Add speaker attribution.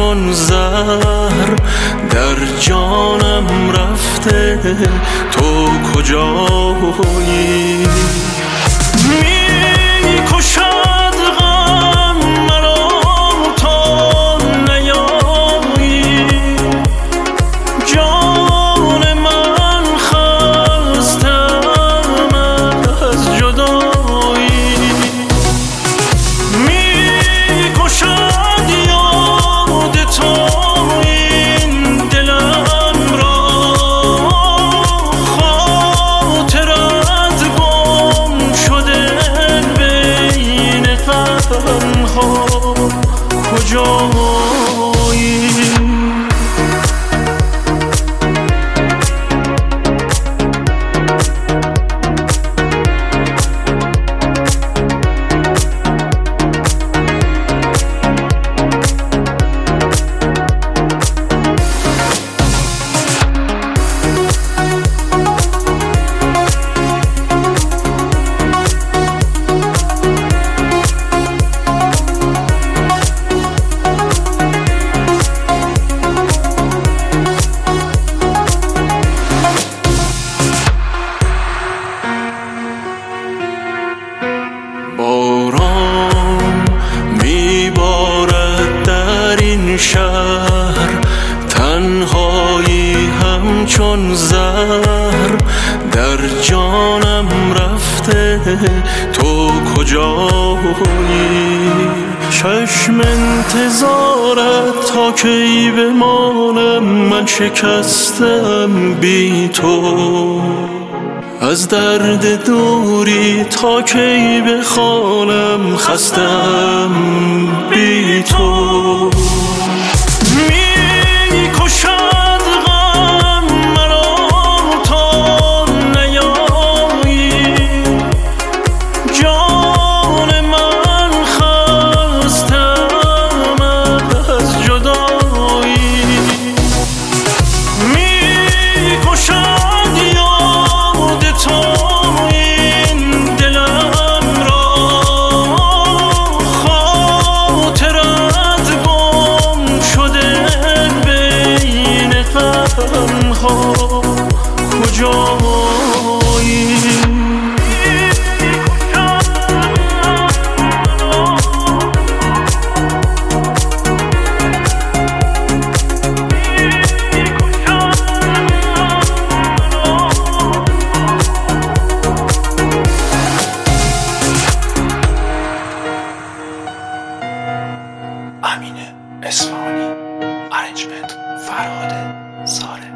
Speaker 1: همچون زهر در جانم رفته، تو کجایی؟ می کشد غم مرا تا نیایی، جان من خستم از جدایی. می کشد یاد تو این دلم را، خاطرت گم شده بین غمها کجایی؟ باران میبارد در این شهر، تنهایی همچون زهر در جانم رفته، تو کجایی؟ چشم انتظارت تا کی بمانم، من شکستم بی تو. از درد دوری تا کی بخوانم، خستم بی تو. می کشد غم مرا تا نیایی، جان من خستم از جدایی. می کشد یاد تو این دلم را، خاطرت گم شده بین غمها کجایی؟
Speaker 2: امین اصفهانی، ارنجمنت فرهاد ساره.